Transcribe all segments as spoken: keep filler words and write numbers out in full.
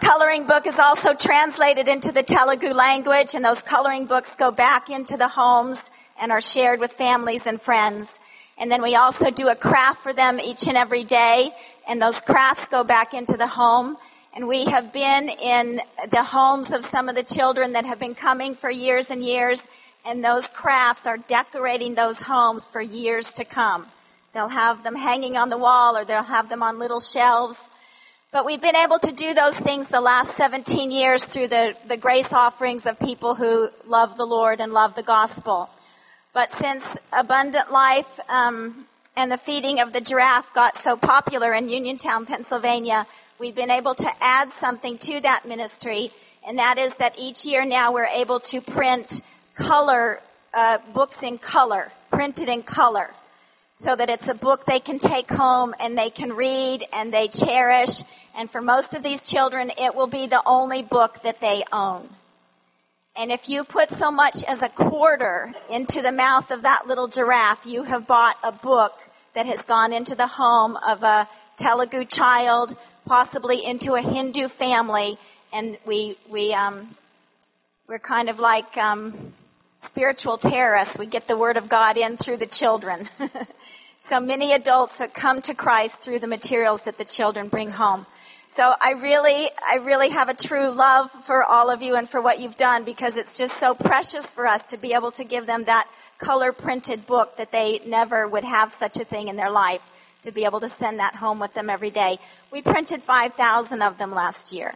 coloring book is also translated into the Telugu language, and those coloring books go back into the homes and are shared with families and friends. And then we also do a craft for them each and every day, and those crafts go back into the home. And we have been in the homes of some of the children that have been coming for years and years, and those crafts are decorating those homes for years to come. They'll have them hanging on the wall, or they'll have them on little shelves. But we've been able to do those things the last seventeen years through the, the grace offerings of people who love the Lord and love the gospel. But since Abundant Life um, and the feeding of the giraffe got so popular in Uniontown, Pennsylvania, we've been able to add something to that ministry, and that is that each year now we're able to print color, uh, books in color, printed in color, so that it's a book they can take home and they can read and they cherish. And for most of these children, it will be the only book that they own. And if you put so much as a quarter into the mouth of that little giraffe, you have bought a book that has gone into the home of a Telugu child, possibly into a Hindu family. And we, we, um, we're kind of like, um, spiritual terrorists. We get the word of God in through the children. So many adults have come to Christ through the materials that the children bring home. So I really, I really have a true love for all of you and for what you've done, because it's just so precious for us to be able to give them that color printed book that they never would have such a thing in their life, to be able to send that home with them every day. We printed five thousand of them last year.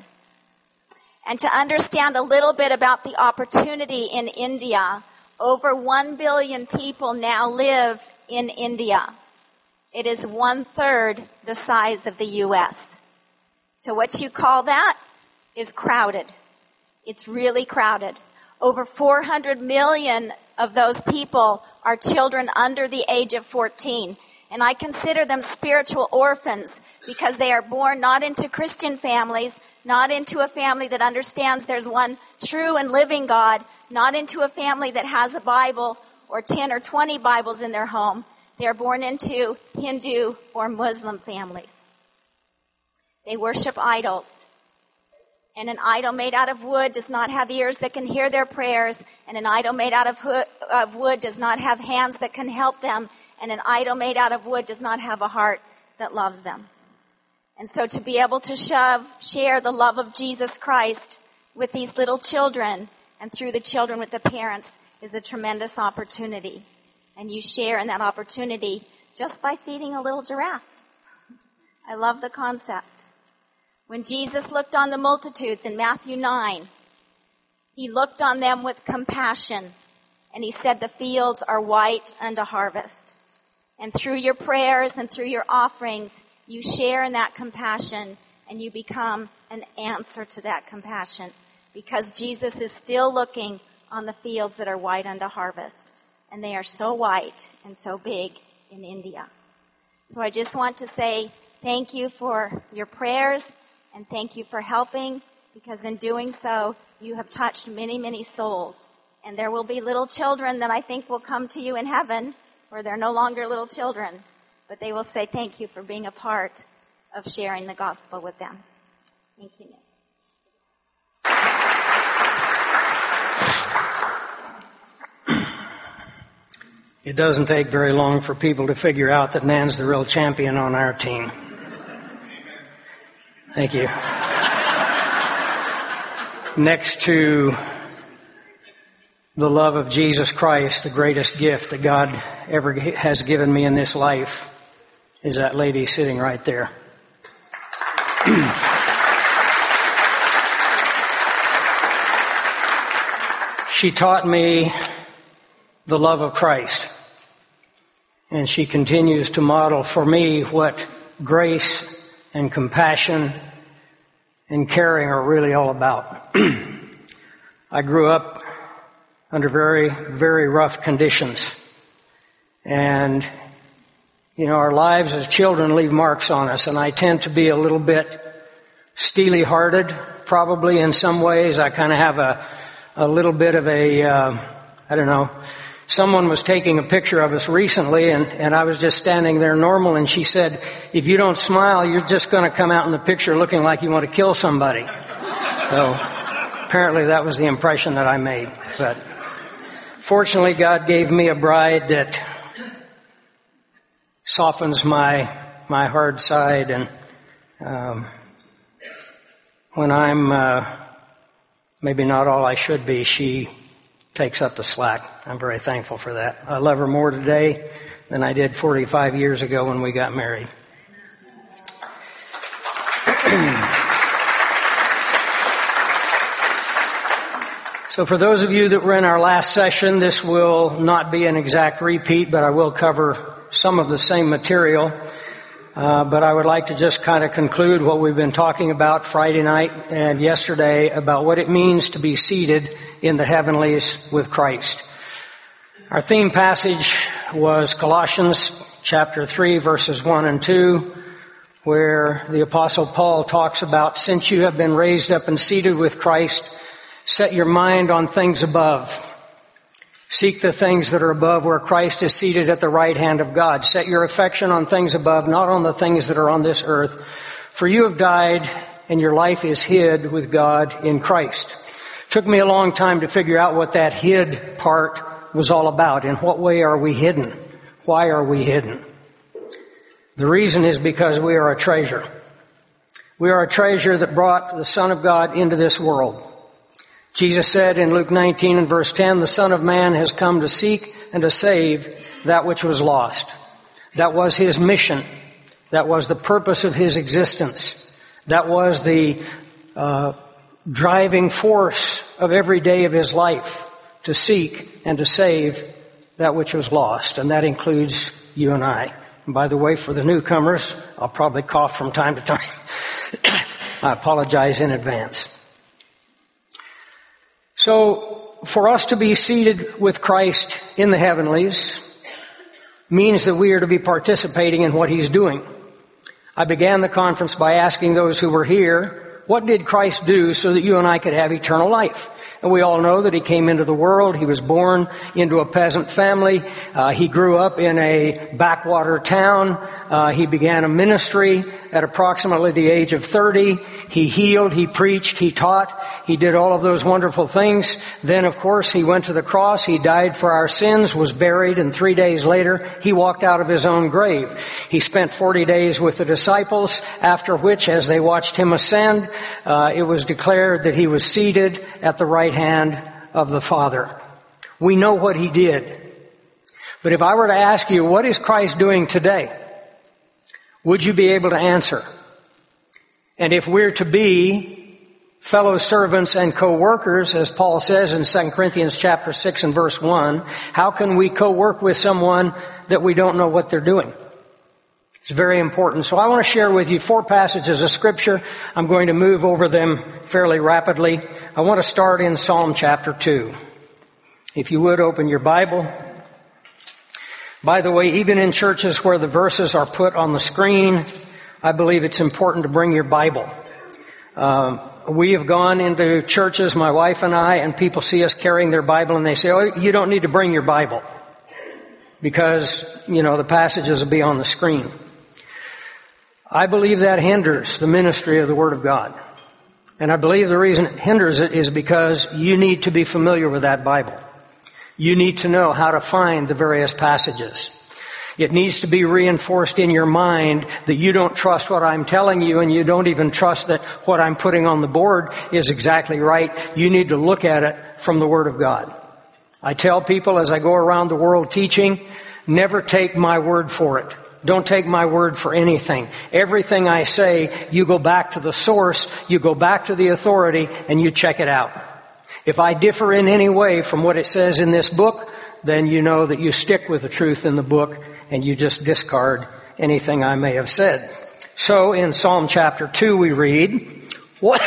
And to understand a little bit about the opportunity in India, over one billion people now live in India. It is one third the size of the U S So what you call that is crowded. It's really crowded. Over four hundred million of those people are children under the age of fourteen. And I consider them spiritual orphans, because they are born not into Christian families, not into a family that understands there's one true and living God, not into a family that has a Bible or ten or twenty Bibles in their home. They are born into Hindu or Muslim families. They worship idols. And an idol made out of wood does not have ears that can hear their prayers. And an idol made out of, ho- of wood does not have hands that can help them. And an idol made out of wood does not have a heart that loves them. And so to be able to shove, share the love of Jesus Christ with these little children, and through the children with the parents, is a tremendous opportunity. And you share in that opportunity just by feeding a little giraffe. I love the concept. When Jesus looked on the multitudes in Matthew nine, he looked on them with compassion, and he said, the fields are white unto harvest. And through your prayers and through your offerings, you share in that compassion, and you become an answer to that compassion, because Jesus is still looking on the fields that are white unto harvest. And they are so white and so big in India. So I just want to say thank you for your prayers, and thank you for helping, because in doing so, you have touched many, many souls. And there will be little children that I think will come to you in heaven, where they're no longer little children, but they will say thank you for being a part of sharing the gospel with them. Thank you, Nick. It doesn't take very long for people to figure out that Nan's the real champion on our team. Thank you. Next to the love of Jesus Christ, the greatest gift that God ever has given me in this life, is that lady sitting right there. She taught me the love of Christ. And she continues to model for me what grace and compassion and caring are really all about. I grew up under very, very rough conditions. And, you know, our lives as children leave marks on us. And I tend to be a little bit steely-hearted, probably in some ways. I kind of have a, a little bit of a, uh, I don't know, someone was taking a picture of us recently, and, and I was just standing there normal, and she said, if you don't smile, you're just going to come out in the picture looking like you want to kill somebody. So apparently that was the impression that I made. But fortunately, God gave me a bride that softens my my hard side, and um, when I'm uh, maybe not all I should be, she takes up the slack. I'm very thankful for that. I love her more today than I did forty-five years ago when we got married. So for those of you that were in our last session, this will not be an exact repeat, but I will cover some of the same material. Uh, but I would like to just kind of conclude what we've been talking about Friday night and yesterday about what it means to be seated in the heavenlies with Christ. Our theme passage was Colossians chapter three, verses one and two, where the Apostle Paul talks about, since you have been raised up and seated with Christ, set your mind on things above. Seek the things that are above where Christ is seated at the right hand of God. Set your affection on things above, not on the things that are on this earth. For you have died and your life is hid with God in Christ. It took me a long time to figure out what that hid part was all about. In what way are we hidden? Why are we hidden? The reason is because we are a treasure. We are a treasure that brought the Son of God into this world. Jesus said in Luke nineteen and verse ten, the Son of Man has come to seek and to save that which was lost. That was his mission. That was the purpose of his existence. That was the uh, driving force of every day of his life, to seek and to save that which was lost. And that includes you and I. And by the way, for the newcomers, I'll probably cough from time to time. I apologize in advance. So, for us to be seated with Christ in the heavenlies means that we are to be participating in what he's doing. I began the conference by asking those who were here, what did Christ do so that you and I could have eternal life? And we all know that he came into the world. He was born into a peasant family. Uh, he grew up in a backwater town. Uh, he began a ministry at approximately the age of thirty. He healed, he preached, he taught. He did all of those wonderful things. Then, of course, he went to the cross. He died for our sins, was buried, and three days later, he walked out of his own grave. He spent forty days with the disciples, after which, as they watched him ascend, uh, it was declared that he was seated at the right hand of the Father. We know what he did. But if I were to ask you, what is Christ doing today? Would you be able to answer? And if we're to be fellow servants and co-workers, as Paul says in Second Corinthians chapter six and verse one, how can we co-work with someone that we don't know what they're doing? It's very important. So I want to share with you four passages of Scripture. I'm going to move over them fairly rapidly. I want to start in Psalm chapter two. If you would, open your Bible. By the way, even in churches where the verses are put on the screen, I believe it's important to bring your Bible. Um, we have gone into churches, my wife and I, and people see us carrying their Bible and they say, oh, you don't need to bring your Bible because, you know, the passages will be on the screen. I believe that hinders the ministry of the Word of God. And I believe the reason it hinders it is because you need to be familiar with that Bible. You need to know how to find the various passages. It needs to be reinforced in your mind that you don't trust what I'm telling you, and you don't even trust that what I'm putting on the board is exactly right. You need to look at it from the Word of God. I tell people as I go around the world teaching, never take my word for it. Don't take my word for anything. Everything I say, you go back to the source, you go back to the authority, and you check it out. If I differ in any way from what it says in this book, then you know that you stick with the truth in the book and you just discard anything I may have said. So in Psalm chapter two we read, what?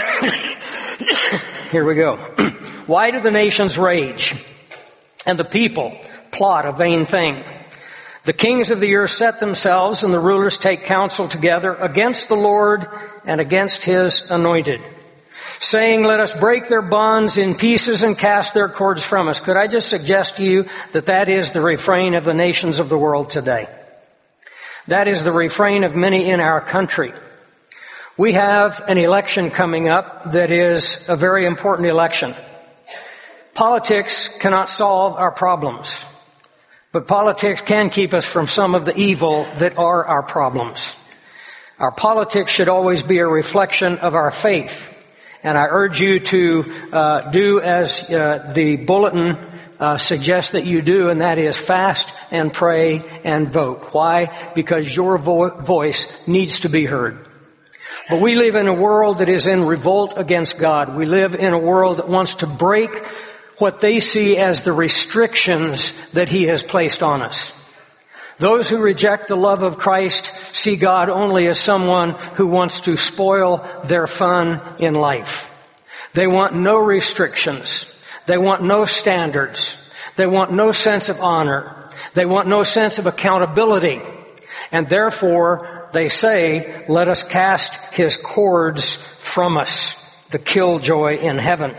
Here we go. Why do the nations rage and the people plot a vain thing? The kings of the earth set themselves and the rulers take counsel together against the Lord and against his anointed, saying, let us break their bonds in pieces and cast their cords from us. Could I just suggest to you that that is the refrain of the nations of the world today? That is the refrain of many in our country. We have an election coming up that is a very important election. Politics cannot solve our problems, but politics can keep us from some of the evil that are our problems. Our politics should always be a reflection of our faith. And I urge you to uh, do as uh, the bulletin uh, suggests that you do, and that is fast and pray and vote. Why? Because your vo- voice needs to be heard. But we live in a world that is in revolt against God. We live in a world that wants to break what they see as the restrictions that He has placed on us. Those who reject the love of Christ see God only as someone who wants to spoil their fun in life. They want no restrictions. They want no standards. They want no sense of honor. They want no sense of accountability. And therefore, they say, let us cast His cords from us, the killjoy in heaven.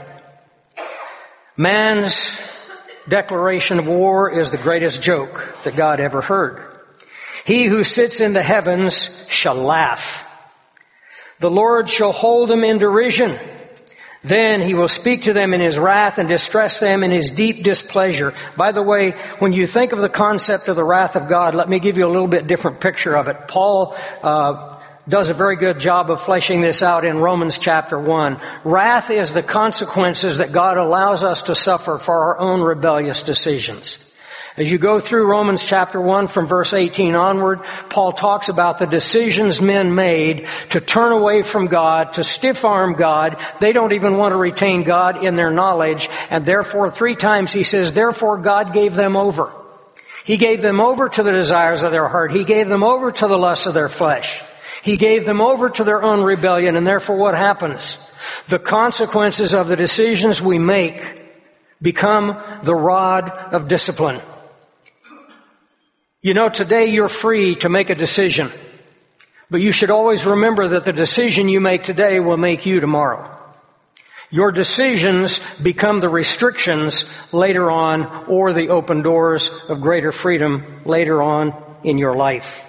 Man's declaration of war is the greatest joke that God ever heard. He who sits in the heavens shall laugh. The Lord shall hold them in derision. Then He will speak to them in His wrath and distress them in His deep displeasure. By the way, when you think of the concept of the wrath of God, let me give you a little bit different picture of it. Paul uh, does a very good job of fleshing this out in Romans chapter one. Wrath is the consequences that God allows us to suffer for our own rebellious decisions. As you go through Romans chapter one from verse eighteen onward, Paul talks about the decisions men made to turn away from God, to stiff-arm God. They don't even want to retain God in their knowledge, and therefore three times he says, therefore God gave them over. He gave them over to the desires of their heart. He gave them over to the lusts of their flesh. He gave them over to their own rebellion, and therefore what happens? The consequences of the decisions we make become the rod of discipline. You know, today you're free to make a decision, but you should always remember that the decision you make today will make you tomorrow. Your decisions become the restrictions later on, or the open doors of greater freedom later on in your life.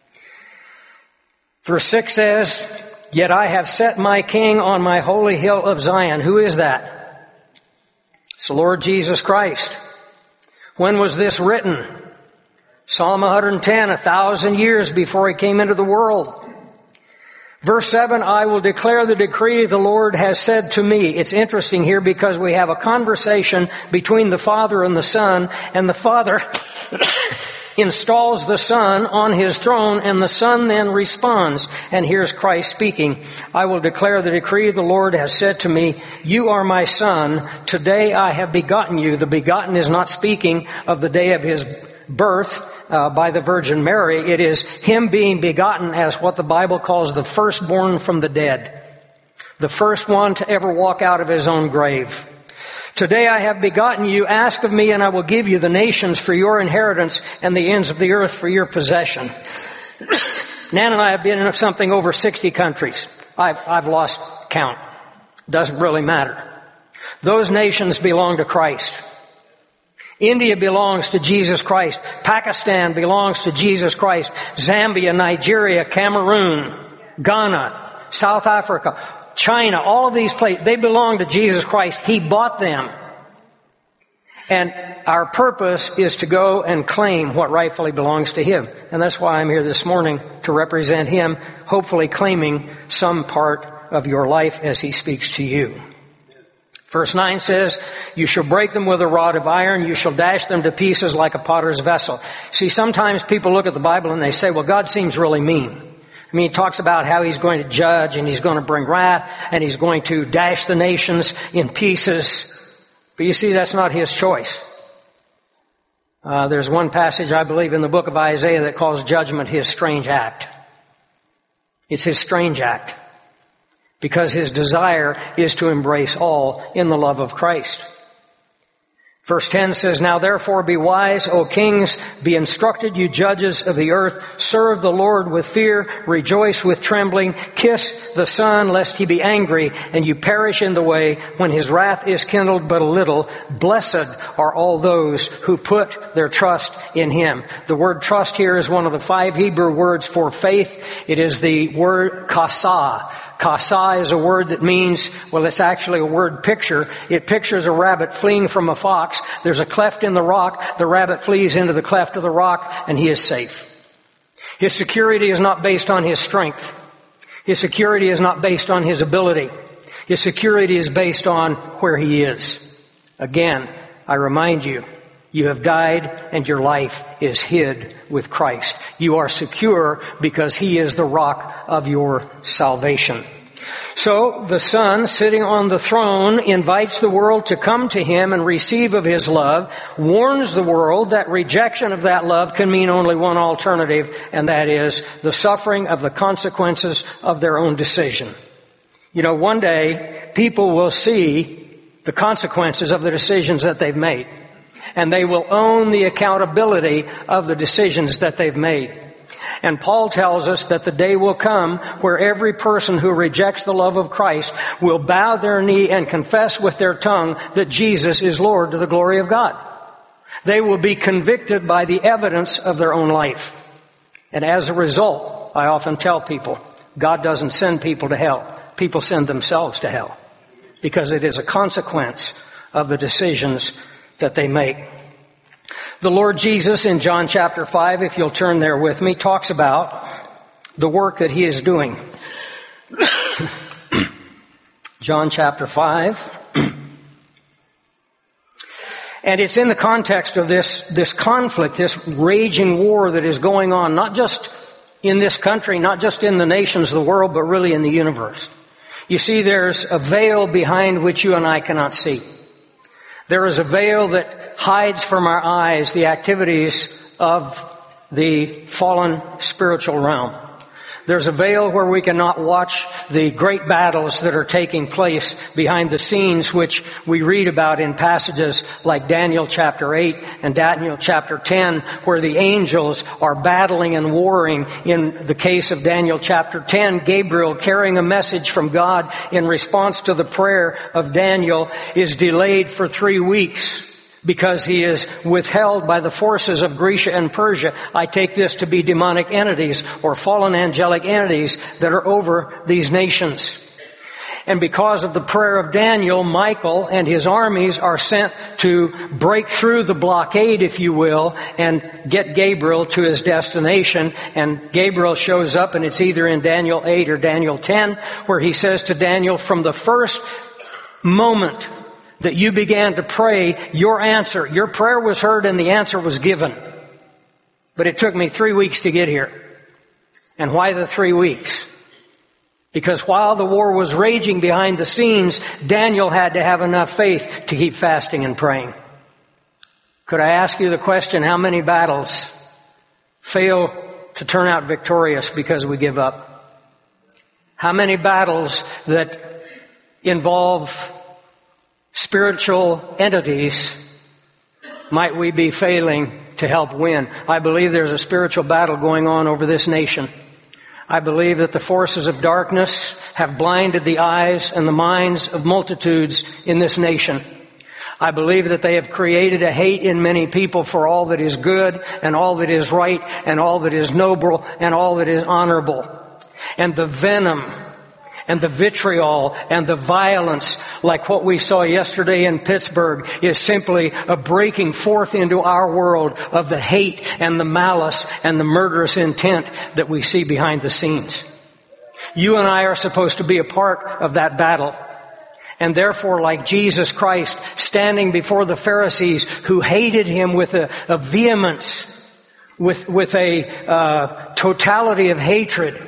Verse six says, yet I have set my King on my holy hill of Zion. Who is that? It's the Lord Jesus Christ. When was this written? Psalm one hundred ten, a thousand years before He came into the world. Verse seven, I will declare the decree the Lord has said to me. It's interesting here because we have a conversation between the Father and the Son, and the Father installs the Son on His throne, and the Son then responds. And here's Christ speaking. I will declare the decree the Lord has said to me, you are my Son. Today I have begotten you. The begotten is not speaking of the day of His birth uh, by the Virgin Mary. It is Him being begotten as what the Bible calls the firstborn from the dead. The first one to ever walk out of His own grave. Today I have begotten you, ask of me and I will give you the nations for your inheritance and the ends of the earth for your possession. Nan and I have been in something over sixty countries. I've, I've lost count. Doesn't really matter. Those nations belong to Christ. India belongs to Jesus Christ. Pakistan belongs to Jesus Christ. Zambia, Nigeria, Cameroon, Ghana, South Africa, China, all of these places, they belong to Jesus Christ. He bought them. And our purpose is to go and claim what rightfully belongs to Him. And that's why I'm here this morning, to represent Him, hopefully claiming some part of your life as He speaks to you. Verse nine says, you shall break them with a rod of iron, you shall dash them to pieces like a potter's vessel. See, sometimes people look at the Bible and they say, well, God seems really mean. I mean, He talks about how He's going to judge and He's going to bring wrath and He's going to dash the nations in pieces. But you see, that's not His choice. Uh, there's one passage, I believe, in the book of Isaiah that calls judgment His strange act. It's His strange act. Because His desire is to embrace all in the love of Christ. Verse ten says, "Now therefore be wise, O kings, be instructed, you judges of the earth. Serve the Lord with fear, rejoice with trembling, kiss the Son, lest he be angry, and you perish in the way when his wrath is kindled but a little. Blessed are all those who put their trust in him." The word trust here is one of the five Hebrew words for faith. It is the word kasah. Kasah is a word that means, well, it's actually a word picture. It pictures a rabbit fleeing from a fox. There's a cleft in the rock. The rabbit flees into the cleft of the rock, and he is safe. His security is not based on his strength. His security is not based on his ability. His security is based on where he is. Again, I remind you, you have died and your life is hid with Christ. You are secure because he is the rock of your salvation. So the Son, sitting on the throne, invites the world to come to him and receive of his love, warns the world that rejection of that love can mean only one alternative, and that is the suffering of the consequences of their own decision. You know, one day people will see the consequences of the decisions that they've made. And they will own the accountability of the decisions that they've made. And Paul tells us that the day will come where every person who rejects the love of Christ will bow their knee and confess with their tongue that Jesus is Lord to the glory of God. They will be convicted by the evidence of their own life. And as a result, I often tell people, God doesn't send people to hell. People send themselves to hell. Because it is a consequence of the decisions that they make. The Lord Jesus in John chapter five, if you'll turn there with me, talks about the work that he is doing. John chapter five. And it's in the context of this, this conflict, this raging war that is going on, not just in this country, not just in the nations of the world, but really in the universe. You see, there's a veil behind which you and I cannot see. There is a veil that hides from our eyes the activities of the fallen spiritual realm. There's a veil where we cannot watch the great battles that are taking place behind the scenes, which we read about in passages like Daniel chapter eight and Daniel chapter ten, where the angels are battling and warring. In the case of Daniel chapter ten, Gabriel, carrying a message from God in response to the prayer of Daniel, is delayed for three weeks. Because he is withheld by the forces of Grecia and Persia. I take this to be demonic entities or fallen angelic entities that are over these nations. And because of the prayer of Daniel, Michael and his armies are sent to break through the blockade, if you will, and get Gabriel to his destination. And Gabriel shows up, and it's either in Daniel eight or Daniel ten, where he says to Daniel, from the first moment that you began to pray, your answer, your prayer was heard and the answer was given. But it took me three weeks to get here. And why the three weeks? Because while the war was raging behind the scenes, Daniel had to have enough faith to keep fasting and praying. Could I ask you the question, how many battles fail to turn out victorious because we give up? How many battles that involve spiritual entities might we be failing to help win? I believe there's a spiritual battle going on over this nation. I believe that the forces of darkness have blinded the eyes and the minds of multitudes in this nation. I believe that they have created a hate in many people for all that is good and all that is right and all that is noble and all that is honorable. And the venom and the vitriol and the violence, like what we saw yesterday in Pittsburgh, is simply a breaking forth into our world of the hate and the malice and the murderous intent that we see behind the scenes. You and I are supposed to be a part of that battle. And therefore, like Jesus Christ standing before the Pharisees who hated him with a, a vehemence, with, with a uh, totality of hatred.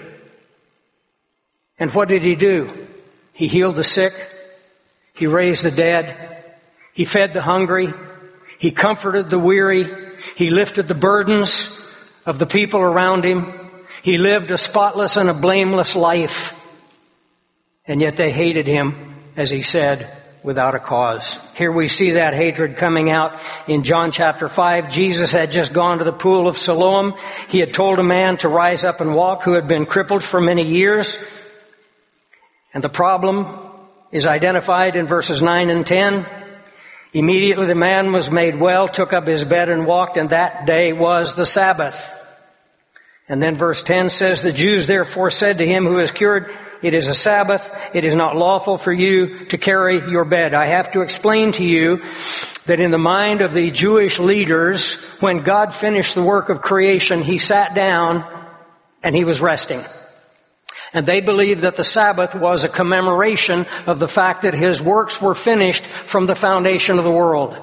And what did he do? He healed the sick. He raised the dead. He fed the hungry. He comforted the weary. He lifted the burdens of the people around him. He lived a spotless and a blameless life. And yet they hated him, as he said, without a cause. Here we see that hatred coming out in John chapter five. Jesus had just gone to the pool of Siloam. He had told a man to rise up and walk who had been crippled for many years. And the problem is identified in verses nine and ten. Immediately the man was made well, took up his bed and walked, and that day was the Sabbath. And then verse ten says, the Jews therefore said to him who is cured, it is a Sabbath. It is not lawful for you to carry your bed. I have to explain to you that in the mind of the Jewish leaders, when God finished the work of creation, He sat down and He was resting. And they believed that the Sabbath was a commemoration of the fact that His works were finished from the foundation of the world.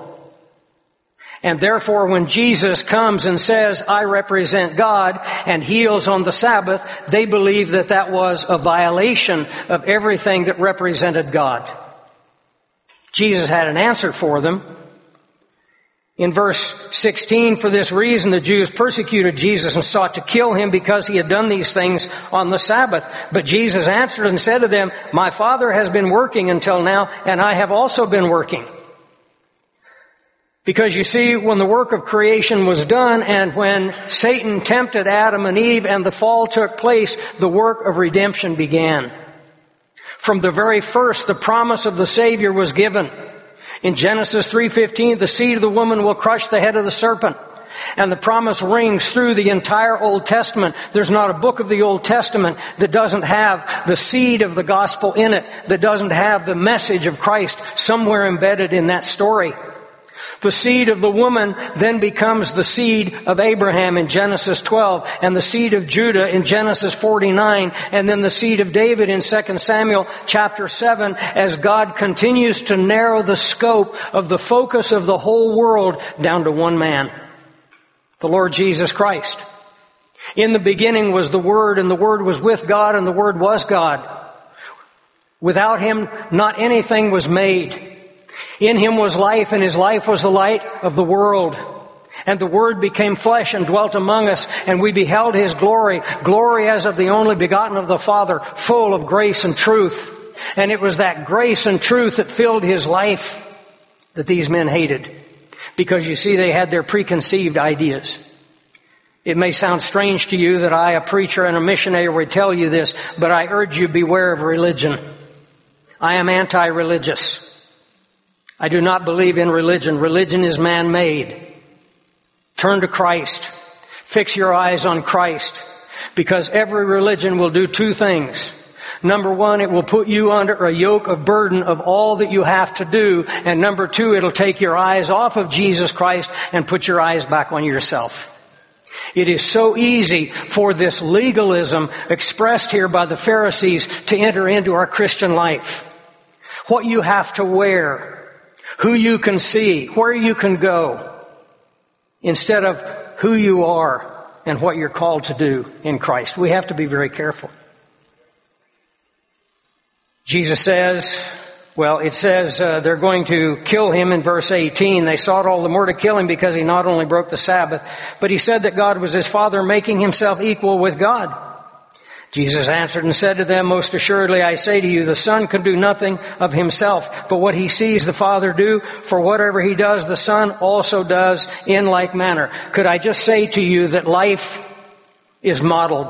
And therefore, when Jesus comes and says, I represent God, and heals on the Sabbath, they believe that that was a violation of everything that represented God. Jesus had an answer for them. In verse sixteen, for this reason the Jews persecuted Jesus and sought to kill Him because He had done these things on the Sabbath. But Jesus answered and said to them, my Father has been working until now, and I have also been working. Because you see, when the work of creation was done and when Satan tempted Adam and Eve and the fall took place, the work of redemption began. From the very first, the promise of the Savior was given. In Genesis three fifteen, the seed of the woman will crush the head of the serpent. And the promise rings through the entire Old Testament. There's not a book of the Old Testament that doesn't have the seed of the gospel in it, that doesn't have the message of Christ somewhere embedded in that story. The seed of the woman then becomes the seed of Abraham in Genesis twelve, and the seed of Judah in Genesis forty-nine, and then the seed of David in Second Samuel chapter seven, as God continues to narrow the scope of the focus of the whole world down to one man, the Lord Jesus Christ. In the beginning was the Word, and the Word was with God, and the Word was God. Without Him, not anything was made. In Him was life, and His life was the light of the world. And the Word became flesh and dwelt among us, and we beheld His glory, glory as of the only begotten of the Father, full of grace and truth. And it was that grace and truth that filled His life that these men hated. Because you see, they had their preconceived ideas. It may sound strange to you that I, a preacher and a missionary, would tell you this, but I urge you, beware of religion. I am anti-religious. I do not believe in religion. Religion is man-made. Turn to Christ. Fix your eyes on Christ. Because every religion will do two things. Number one, it will put you under a yoke of burden of all that you have to do. And number two, it'll take your eyes off of Jesus Christ and put your eyes back on yourself. It is so easy for this legalism expressed here by the Pharisees to enter into our Christian life. What you have to wear, who you can see, where you can go, instead of who you are and what you're called to do in Christ. We have to be very careful. Jesus says, well, it says uh, they're going to kill Him in verse eighteen. They sought all the more to kill Him because He not only broke the Sabbath, but He said that God was His Father, making Himself equal with God. Jesus answered and said to them, most assuredly I say to you, the Son can do nothing of Himself, but what He sees the Father do, for whatever He does, the Son also does in like manner. Could I just say to you that life is modeled?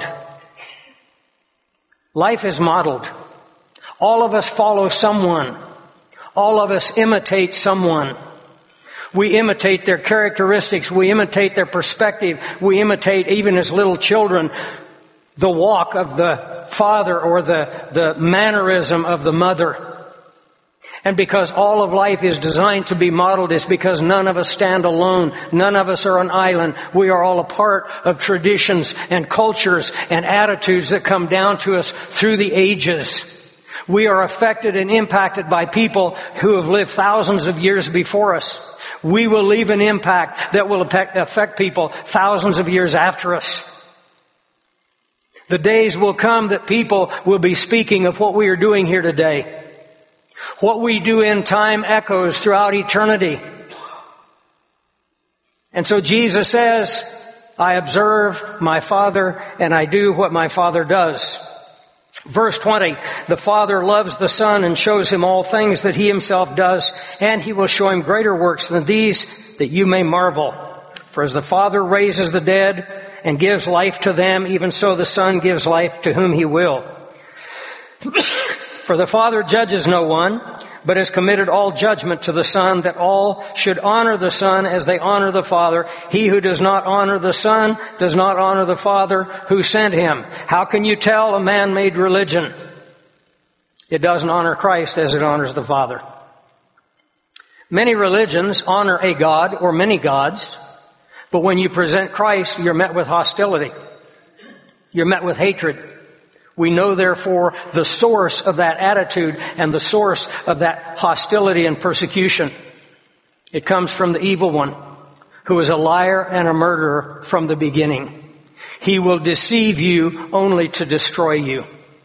Life is modeled. All of us follow someone. All of us imitate someone. We imitate their characteristics. We imitate their perspective. We imitate, even as little children, the walk of the father or the, the mannerism of the mother. And because all of life is designed to be modeled, it's because none of us stand alone. None of us are an island. We are all a part of traditions and cultures and attitudes that come down to us through the ages. We are affected and impacted by people who have lived thousands of years before us. We will leave an impact that will affect people thousands of years after us. The days will come that people will be speaking of what we are doing here today. What we do in time echoes throughout eternity. And so Jesus says, I observe my Father and I do what my Father does. Verse twenty, the Father loves the Son and shows him all things that he himself does, and he will show him greater works than these, that you may marvel. For as the Father raises the dead and gives life to them, even so the Son gives life to whom he will. For the Father judges no one, but has committed all judgment to the Son, that all should honor the Son as they honor the Father. He who does not honor the Son does not honor the Father who sent him. How can you tell a man-made religion? It doesn't honor Christ as it honors the Father. Many religions honor a God or many gods, but when you present Christ, you're met with hostility. You're met with hatred. We know, therefore, the source of that attitude and the source of that hostility and persecution. It comes from the evil one, who is a liar and a murderer from the beginning. He will deceive you only to destroy you.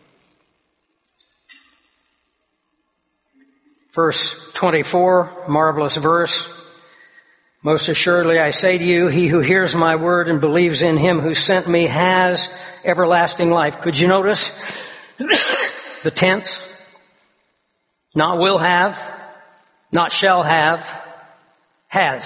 Verse twenty-four, marvelous verse. Most assuredly I say to you, he who hears my word and believes in him who sent me has everlasting life. Could you notice the tense? Not will have, not shall have, has.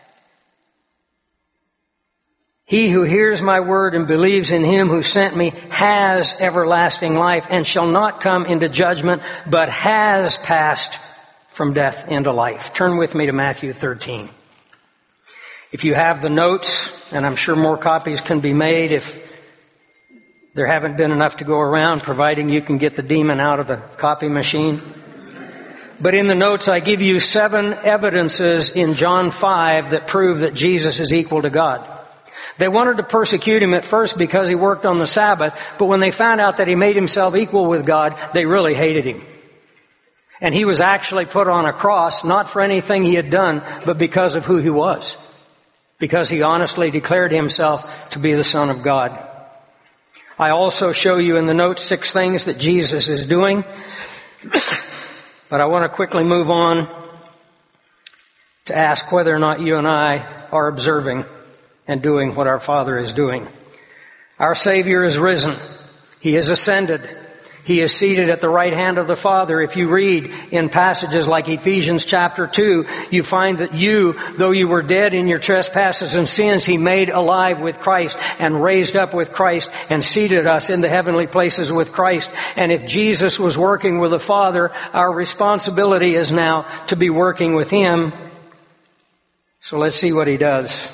He who hears my word and believes in him who sent me has everlasting life and shall not come into judgment, but has passed from death into life. Turn with me to Matthew thirteen. If you have the notes, and I'm sure more copies can be made if there haven't been enough to go around, providing you can get the demon out of the copy machine. But in the notes, I give you seven evidences in John five that prove that Jesus is equal to God. They wanted to persecute him at first because he worked on the Sabbath, but when they found out that he made himself equal with God, they really hated him. And he was actually put on a cross, not for anything he had done, but because of who he was. Because he honestly declared himself to be the Son of God. I also show you in the notes six things that Jesus is doing. But I want to quickly move on to ask whether or not you and I are observing and doing what our Father is doing. Our Savior is risen. He has ascended. He is seated at the right hand of the Father. If you read in passages like Ephesians chapter two, you find that you, though you were dead in your trespasses and sins, He made alive with Christ and raised up with Christ and seated us in the heavenly places with Christ. And if Jesus was working with the Father, our responsibility is now to be working with Him. So let's see what He does.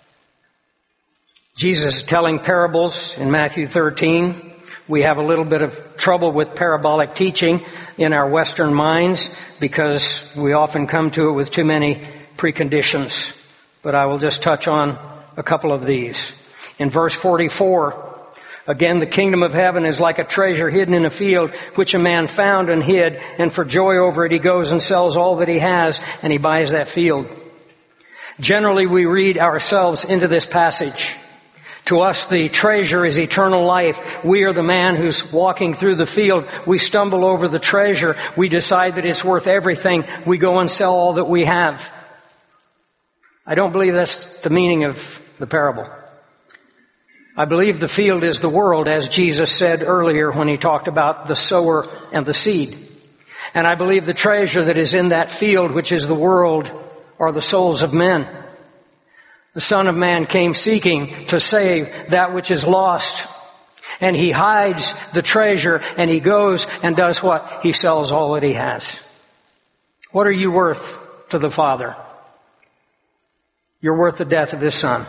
Jesus is telling parables in Matthew thirteen. We have a little bit of trouble with parabolic teaching in our Western minds because we often come to it with too many preconditions. But I will just touch on a couple of these. In verse forty-four, again, the kingdom of heaven is like a treasure hidden in a field, which a man found and hid, and for joy over it he goes and sells all that he has, and he buys that field. Generally, we read ourselves into this passage. To us, the treasure is eternal life. We are the man who's walking through the field. We stumble over the treasure. We decide that it's worth everything. We go and sell all that we have. I don't believe that's the meaning of the parable. I believe the field is the world, as Jesus said earlier when He talked about the sower and the seed. And I believe the treasure that is in that field, which is the world, are the souls of men. The Son of Man came seeking to save that which is lost. And He hides the treasure and He goes and does what? He sells all that He has. What are you worth to the Father? You're worth the death of His Son.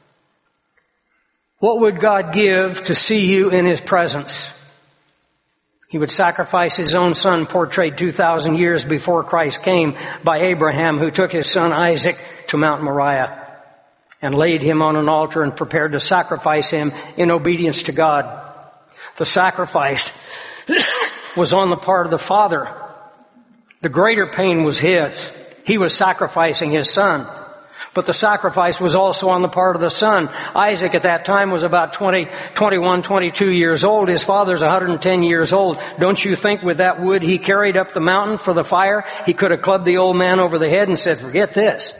What would God give to see you in His presence? He would sacrifice His own Son, portrayed two thousand years before Christ came by Abraham, who took his son Isaac to Mount Moriah and laid him on an altar and prepared to sacrifice him in obedience to God. The sacrifice was on the part of the Father. The greater pain was His. He was sacrificing His Son. But the sacrifice was also on the part of the Son. Isaac at that time was about twenty, twenty-one, twenty-two years old. His father's one hundred ten years old. Don't you think with that wood he carried up the mountain for the fire, he could have clubbed the old man over the head and said, forget this.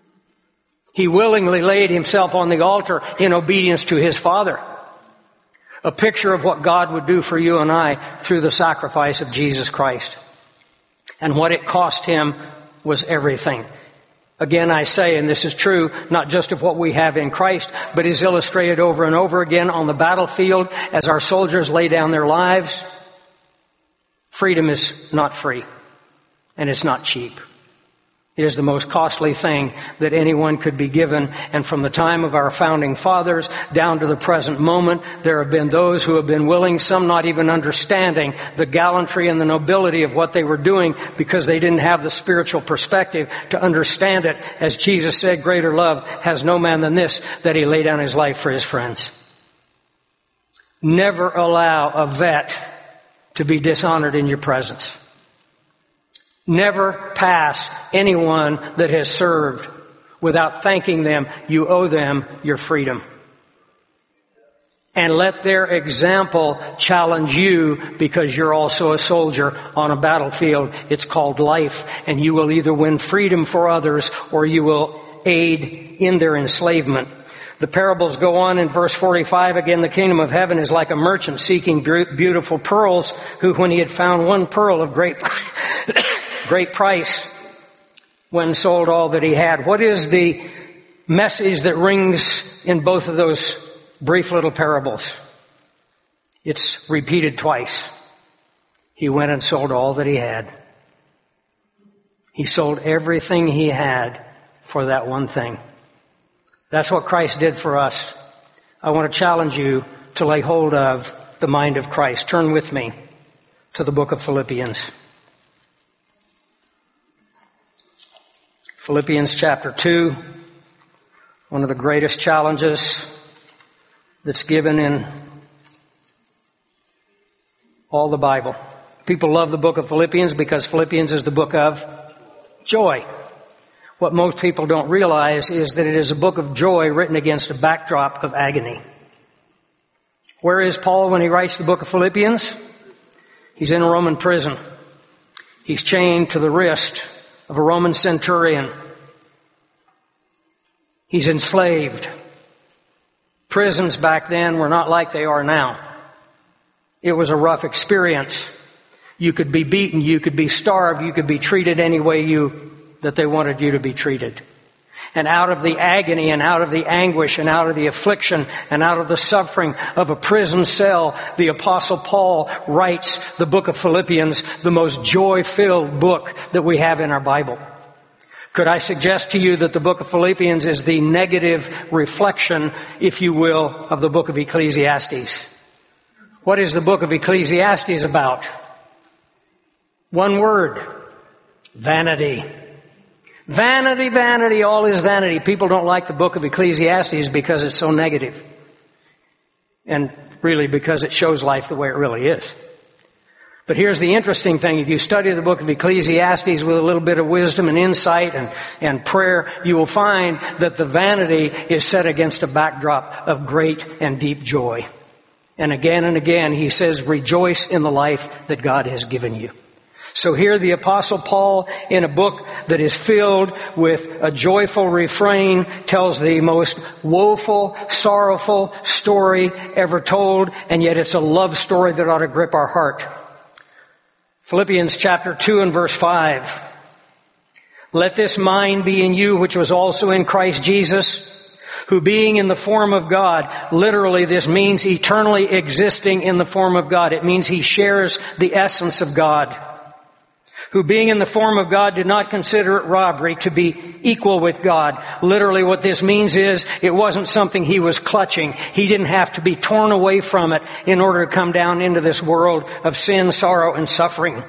He willingly laid himself on the altar in obedience to his Father. A picture of what God would do for you and I through the sacrifice of Jesus Christ. And what it cost him was everything. Again, I say, and this is true, not just of what we have in Christ, but is illustrated over and over again on the battlefield as our soldiers lay down their lives. Freedom is not free, and it's not cheap. It is the most costly thing that anyone could be given. And from the time of our founding fathers down to the present moment, there have been those who have been willing, some not even understanding the gallantry and the nobility of what they were doing because they didn't have the spiritual perspective to understand it. As Jesus said, greater love has no man than this, that he lay down his life for his friends. Never allow a vet to be dishonored in your presence. Never pass anyone that has served without thanking them. You owe them your freedom. And let their example challenge you, because you're also a soldier on a battlefield. It's called life, and you will either win freedom for others or you will aid in their enslavement. The parables go on in verse forty-five. Again, the kingdom of heaven is like a merchant seeking beautiful pearls, who, when he had found one pearl of great great price, when sold all that he had. What is the message that rings in both of those brief little parables? It's repeated twice. He went and sold all that he had. He sold everything he had for that one thing. That's what Christ did for us. I want to challenge you to lay hold of the mind of Christ. Turn with me to the book of Philippians. Philippians chapter two, one of the greatest challenges that's given in all the Bible. People love the book of Philippians because Philippians is the book of joy. What most people don't realize is that it is a book of joy written against a backdrop of agony. Where is Paul when he writes the book of Philippians? He's in a Roman prison. He's chained to the wrist of a Roman centurion. He's enslaved. Prisons back then were not like they are now. It was a rough experience. You could be beaten, you could be starved, you could be treated any way you that they wanted you to be treated. And out of the agony and out of the anguish and out of the affliction and out of the suffering of a prison cell, the Apostle Paul writes the book of Philippians, the most joy-filled book that we have in our Bible. Could I suggest to you that the book of Philippians is the negative reflection, if you will, of the book of Ecclesiastes? What is the book of Ecclesiastes about? One word: vanity. Vanity, vanity, all is vanity. People don't like the book of Ecclesiastes because it's so negative. And really because it shows life the way it really is. But here's the interesting thing. If you study the book of Ecclesiastes with a little bit of wisdom and insight and, and prayer, you will find that the vanity is set against a backdrop of great and deep joy. And again and again he says, rejoice in the life that God has given you. So here the Apostle Paul, in a book that is filled with a joyful refrain, tells the most woeful, sorrowful story ever told, and yet it's a love story that ought to grip our heart. Philippians chapter two and verse five. Let this mind be in you, which was also in Christ Jesus, who being in the form of God, literally this means eternally existing in the form of God. It means he shares the essence of God. Who being in the form of God did not consider it robbery to be equal with God. Literally what this means is it wasn't something he was clutching. He didn't have to be torn away from it in order to come down into this world of sin, sorrow, and suffering.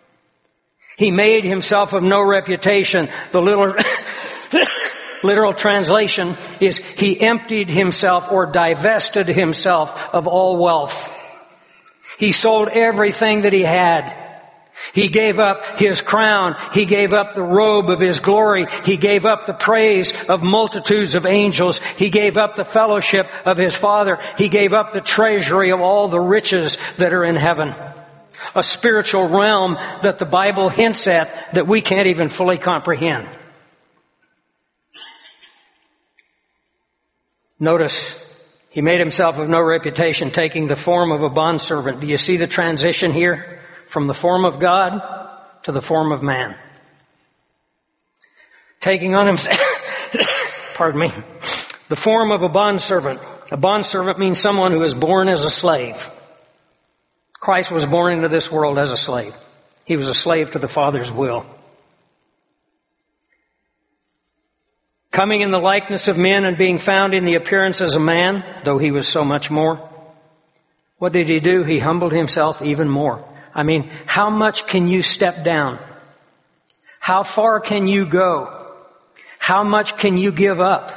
He made himself of no reputation. The little literal translation is he emptied himself or divested himself of all wealth. He sold everything that he had. He gave up his crown. He gave up the robe of his glory. He gave up the praise of multitudes of angels. He gave up the fellowship of his Father. He gave up the treasury of all the riches that are in heaven. A spiritual realm that the Bible hints at that we can't even fully comprehend. Notice He made himself of no reputation, taking the form of a bondservant. Do you see the transition here? From the form of God to the form of man. Taking on himself, pardon me, the form of a bondservant. A bondservant means someone who is born as a slave. Christ was born into this world as a slave. He was a slave to the Father's will. Coming in the likeness of men and being found in the appearance as a man, though he was so much more. What did he do? He humbled himself even more. I mean, how much can you step down? How far can you go? How much can you give up?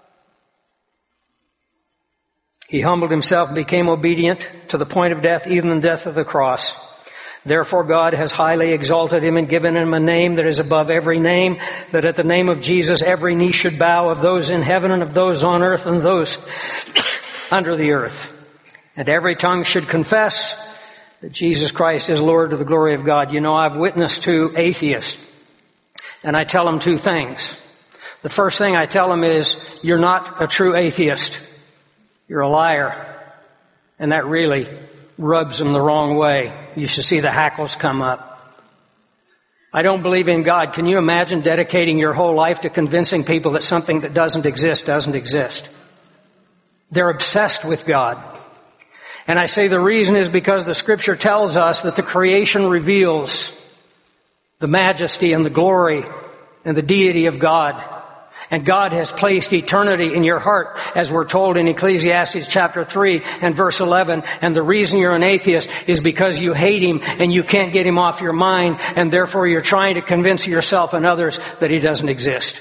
He humbled himself and became obedient to the point of death, even the death of the cross. Therefore God has highly exalted him and given him a name that is above every name, that at the name of Jesus every knee should bow, of those in heaven and of those on earth and those under the earth. And every tongue should confess that Jesus Christ is Lord to the glory of God. You know, I've witnessed to atheists, and I tell them two things. The first thing I tell them is, you're not a true atheist. You're a liar. And that really rubs them the wrong way. You should see the hackles come up. I don't believe in God. Can you imagine dedicating your whole life to convincing people that something that doesn't exist doesn't exist? They're obsessed with God. And I say the reason is because the Scripture tells us that the creation reveals the majesty and the glory and the deity of God. And God has placed eternity in your heart, as we're told in Ecclesiastes chapter three and verse eleven. And the reason you're an atheist is because you hate Him and you can't get Him off your mind, and therefore you're trying to convince yourself and others that He doesn't exist.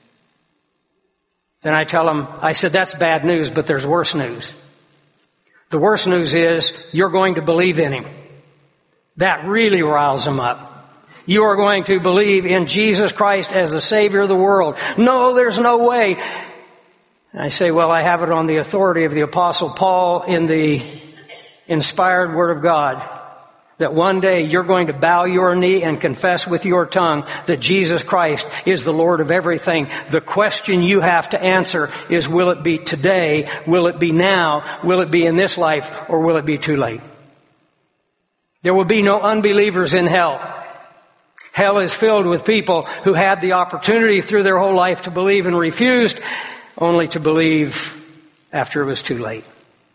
Then I tell them, I said, that's bad news, but there's worse news. The worst news is you're going to believe in Him. That really riles them up. You are going to believe in Jesus Christ as the Savior of the world. No, there's no way. And I say, well, I have it on the authority of the Apostle Paul in the inspired Word of God, that one day you're going to bow your knee and confess with your tongue that Jesus Christ is the Lord of everything. The question you have to answer is, will it be today? Will it be now? Will it be in this life? Or will it be too late? There will be no unbelievers in hell. Hell is filled with people who had the opportunity through their whole life to believe and refused, only to believe after it was too late.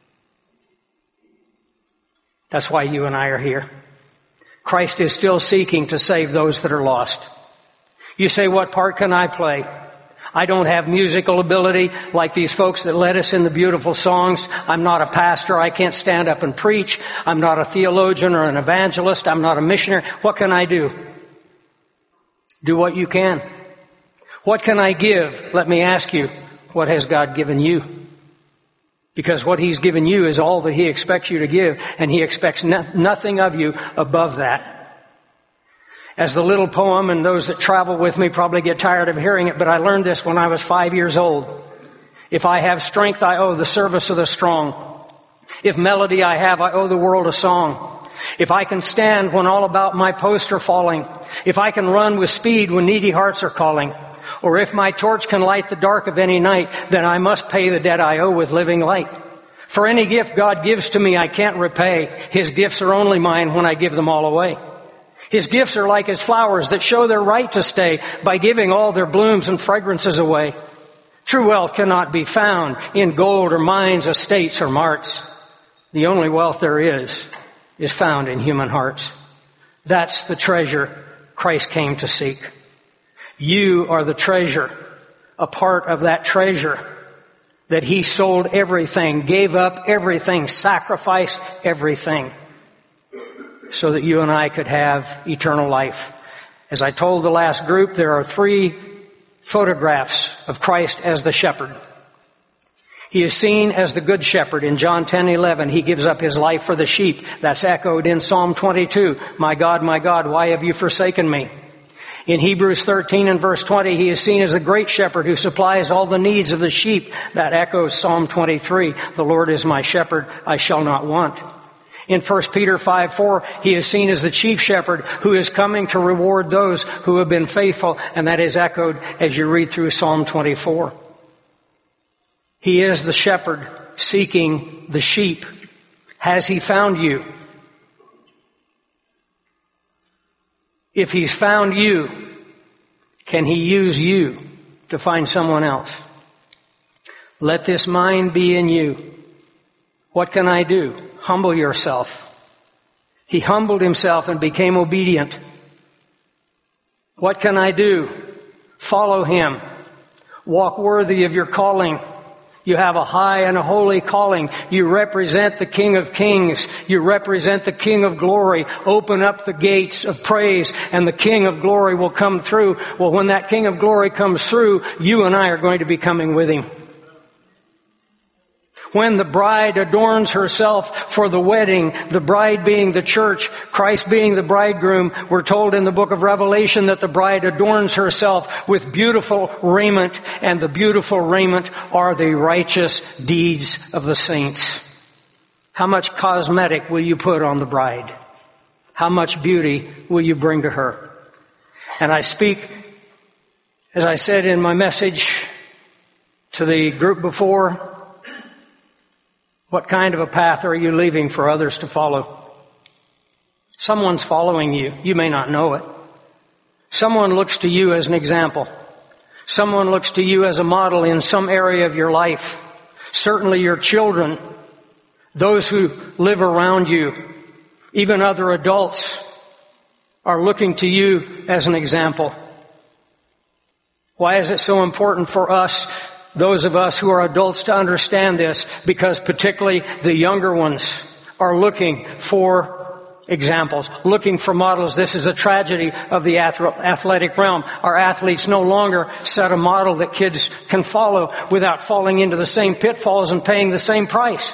That's why you and I are here. Christ is still seeking to save those that are lost. You say, what part can I play? I don't have musical ability like these folks that led us in the beautiful songs. I'm not a pastor. I can't stand up and preach. I'm not a theologian or an evangelist. I'm not a missionary. What can I do? Do what you can. What can I give? Let me ask you, what has God given you? Because what He's given you is all that He expects you to give, and He expects no- nothing of you above that. As the little poem, and those that travel with me probably get tired of hearing it, but I learned this when I was five years old. If I have strength, I owe the service of the strong. If melody I have, I owe the world a song. If I can stand when all about my posts are falling, if I can run with speed when needy hearts are calling, or if my torch can light the dark of any night, then I must pay the debt I owe with living light. For any gift God gives to me, I can't repay. His gifts are only mine when I give them all away. His gifts are like His flowers that show their right to stay by giving all their blooms and fragrances away. True wealth cannot be found in gold or mines, estates or marts. The only wealth there is is found in human hearts. That's the treasure Christ came to seek. You are the treasure, a part of that treasure that He sold everything, gave up everything, sacrificed everything so that you and I could have eternal life. As I told the last group, there are three photographs of Christ as the shepherd. He is seen as the good shepherd. In John ten eleven, He gives up His life for the sheep. That's echoed in Psalm twenty-two. My God, my God, why have you forsaken me? In Hebrews thirteen and verse twenty, He is seen as the great shepherd who supplies all the needs of the sheep. That echoes Psalm twenty-three. The Lord is my shepherd, I shall not want. In First Peter five four, He is seen as the chief shepherd who is coming to reward those who have been faithful. And that is echoed as you read through Psalm twenty-four. He is the shepherd seeking the sheep. Has he found you? If he's found you, can he use you to find someone else? Let this mind be in you. What can I do? Humble yourself. He humbled himself and became obedient. What can I do? Follow him. Walk worthy of your calling. You have a high and a holy calling. You represent the King of Kings. You represent the King of Glory. Open up the gates of praise and the King of Glory will come through. Well, when that King of Glory comes through, you and I are going to be coming with him. When the bride adorns herself for the wedding, the bride being the church, Christ being the bridegroom, we're told in the book of Revelation that the bride adorns herself with beautiful raiment, and the beautiful raiment are the righteous deeds of the saints. How much cosmetic will you put on the bride? How much beauty will you bring to her? And I speak, as I said in my message to the group before, what kind of a path are you leaving for others to follow? Someone's following you. You may not know it. Someone looks to you as an example. Someone looks to you as a model in some area of your life. Certainly your children, those who live around you, even other adults are looking to you as an example. Why is it so important for us, those of us who are adults, to understand this? Because particularly the younger ones are looking for examples, looking for models. This is a tragedy of the athletic realm. Our athletes no longer set a model that kids can follow without falling into the same pitfalls and paying the same price.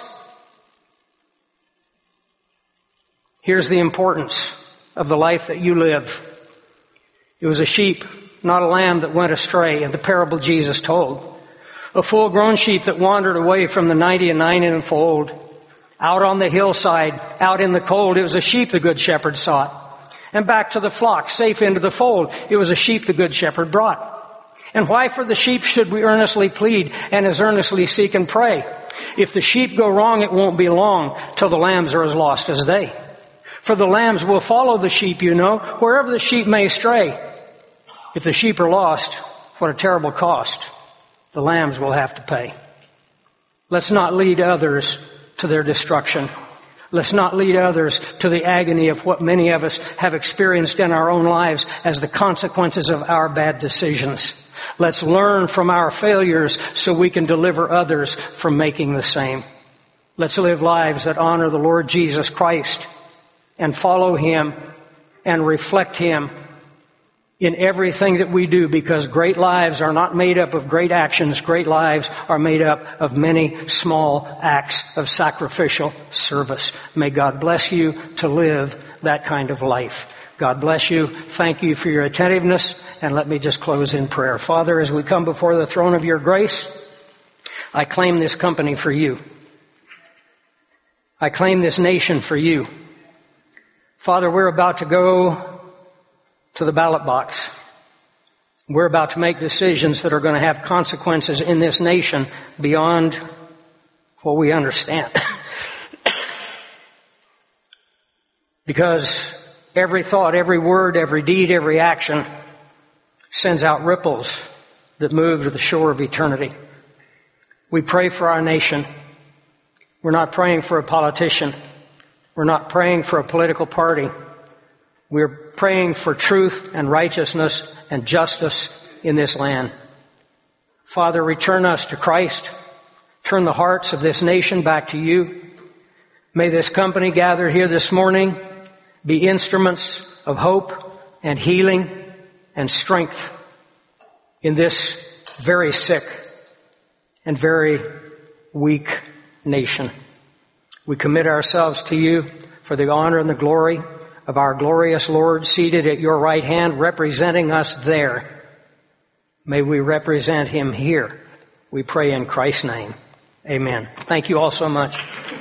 Here's the importance of the life that you live. It was a sheep, not a lamb, that went astray in the parable Jesus told. A full-grown sheep that wandered away from the ninety and nine in the fold. Out on the hillside, out in the cold, it was a sheep the good shepherd sought. And back to the flock, safe into the fold, it was a sheep the good shepherd brought. And why for the sheep should we earnestly plead and as earnestly seek and pray? If the sheep go wrong, it won't be long till the lambs are as lost as they. For the lambs will follow the sheep, you know, wherever the sheep may stray. If the sheep are lost, what a terrible cost the lambs will have to pay. Let's not lead others to their destruction. Let's not lead others to the agony of what many of us have experienced in our own lives as the consequences of our bad decisions. Let's learn from our failures so we can deliver others from making the same. Let's live lives that honor the Lord Jesus Christ and follow him and reflect him in everything that we do, because great lives are not made up of great actions. Great lives are made up of many small acts of sacrificial service. May God bless you to live that kind of life. God bless you. Thank you for your attentiveness. And let me just close in prayer. Father, as we come before the throne of your grace, I claim this company for you. I claim this nation for you. Father, we're about to go to the ballot box. We're about to make decisions that are going to have consequences in this nation beyond what we understand. Because every thought, every word, every deed, every action sends out ripples that move to the shore of eternity. We pray for our nation. We're not praying for a politician. We're not praying for a political party. We're praying for truth and righteousness and justice in this land. Father, return us to Christ. Turn the hearts of this nation back to you. May this company gathered here this morning be instruments of hope and healing and strength in this very sick and very weak nation. We commit ourselves to you for the honor and the glory of our glorious Lord seated at your right hand, representing us there. May we represent him here. We pray in Christ's name. Amen. Thank you all so much.